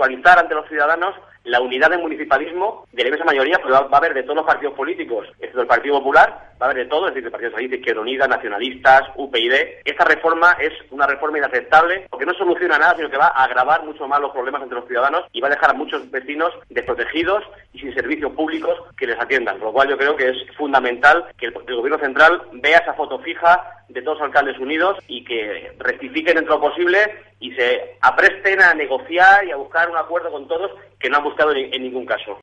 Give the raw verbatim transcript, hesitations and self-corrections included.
visualizar ante los ciudadanos la unidad del municipalismo de la inmensa mayoría, porque va, va a haber de todos los partidos políticos, excepto el Partido Popular, va a haber de todo, es decir, el Partido Socialista, Izquierda Unida, nacionalistas, U P YD. Esta reforma es una reforma inaceptable porque no soluciona nada, sino que va a agravar mucho más los problemas entre los ciudadanos y va a dejar a muchos vecinos desprotegidos y sin servicios públicos que les atiendan. Por lo cual yo creo que es fundamental que el, el Gobierno Central vea esa foto fija de todos los alcaldes unidos y que rectifiquen dentro de lo posible y se apresten a negociar y a buscar un acuerdo con todos, que no han buscado en, en ningún caso.